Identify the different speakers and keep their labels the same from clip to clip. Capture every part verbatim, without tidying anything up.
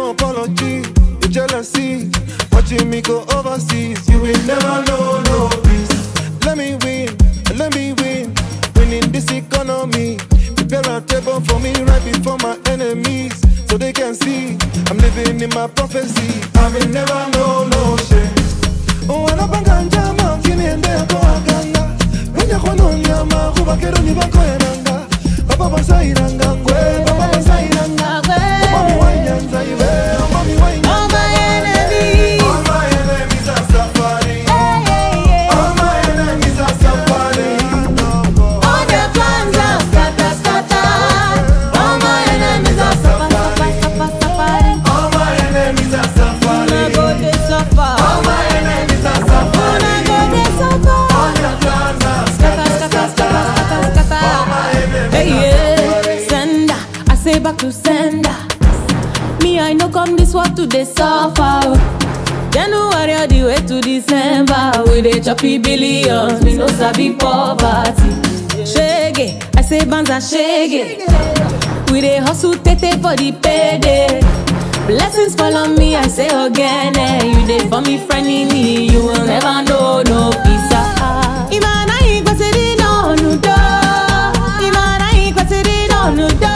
Speaker 1: no apology. The jealousy, watching me go overseas. You will never know, no peace. Let me win, let me win. Winning this economy. Prepare a table for me right before my enemies, so they can see I'm living in my prophecy. I will never know, no shame. Oh, I don't bang jama, give me a day to aganga. When you want on yama, who back on you back on yanga. Papa Sairanga, Papa Sairanga, Mommy Wayans, I wear, Mommy Wayans.
Speaker 2: All my enemies,
Speaker 1: all my enemies are suffering. All my enemies are suffering.
Speaker 2: all their plans are scatter, scatter. All my enemies are suffering, suffer, suffering.
Speaker 1: All my enemies are suffering.
Speaker 2: Una go they suffer.
Speaker 1: All my enemies are suffering.
Speaker 2: Una go they suffer.
Speaker 1: All their plans are
Speaker 2: Scatter, scatter, scatter, scatter, scatter. Hey yeah, sender, I say back to sender. Me I know come this world to the suffer. January all the way to December. We dey choppy billions, me no sabi poverty. Shege, I say banza shege. We dey hustle tete for the payday. Blessings follow me, I say again. You dey for me, friend in me. You will never know no peace. Imana ikwasiri no nudo. Imana ikwasiri no nudo.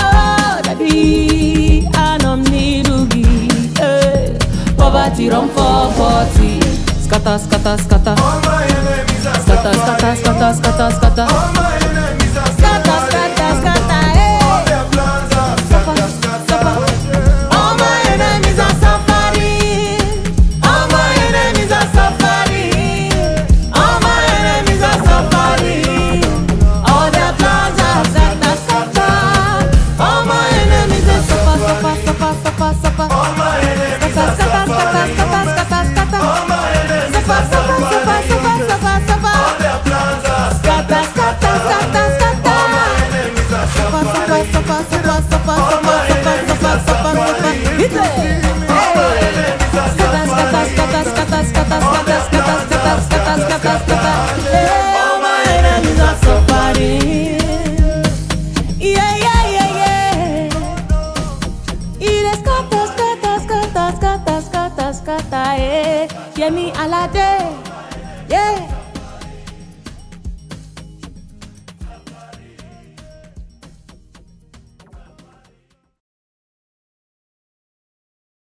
Speaker 2: Daddy, anom nirugi. Poverty run for forty. Scatter, scatter, scatter.
Speaker 1: All my enemies are
Speaker 2: Scatter, scatter, scatter, scatter, scatter.
Speaker 1: All my enemies are
Speaker 2: Scatter,
Speaker 1: suffering.
Speaker 2: scatter, scatter.
Speaker 1: All their plans are scatter, scatter.
Speaker 2: All my enemies are suffering. All my enemies are suffering. All my enemies are suffering. All their plans are scatter, scatter. All my enemies are suffer, suffer, suffer, suffer, suffer.
Speaker 1: All my enemies
Speaker 2: Scatter,
Speaker 1: are
Speaker 2: scatter,
Speaker 1: suffering.
Speaker 2: scatter, scatter, scatter.
Speaker 1: All my enemies
Speaker 2: Suffer,
Speaker 1: are
Speaker 2: suffer, suffer,
Speaker 1: suffering.
Speaker 2: suffer, suffer, suffer.
Speaker 1: All their plans are
Speaker 2: Scatter, scatter, scatter, scatter.
Speaker 1: All my enemies are
Speaker 2: Suffer,
Speaker 1: suffering.
Speaker 2: suffer, suffer, suffer, suffer, suffer, suffer, suffer, suffer. Hit it.
Speaker 1: All my enemies are
Speaker 2: Scatter, scatter, scatter, scatter, scatter, scatter, scatter, scatter, scatter, scatter, scatter. All my enemies are suffering. Yeah, yeah, yeah, yeah. It is scatter, scatter, scatter, scatter, scatter, scatter, yeah. Yeah, me alade, yeah.